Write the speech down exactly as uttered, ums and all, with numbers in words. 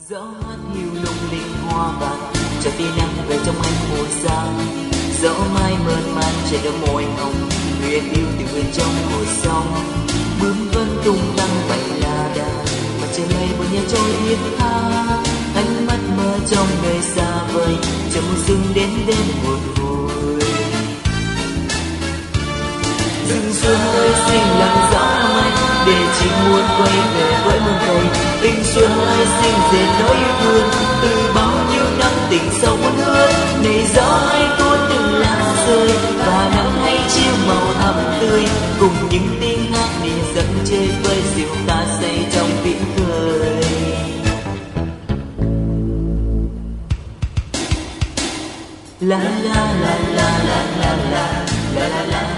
Gió mát hiu lung linh hoa bạc cho tia nắng về trong anh mùa sang. Gió mai mơn man trên đôi môi hồng, huyền yêu từ bên trong hồ sông. Bướm vẫn tung tăng bay la đà, mà trời mây buồn nhẹ trôi yên tha. Ánh mắt mơ trong nơi xa vời, chờ mùa xuân đến đêm một hồi. Rừng xuân ơi xinh lặng gió mây, để chỉ muốn quay về với muôn cây. Tình xuân ơi xinh dệt nỗi yêu thương, từ bao nhiêu năm tình sâu muốn hương. Này gió hãy cuốn từng lá rơi, và nắng hãy chiếu màu thắm tươi, cùng những tiếng hát đìa dẫn chơi với diệu ta say trong tiếng cười. La la la la la la la la la la.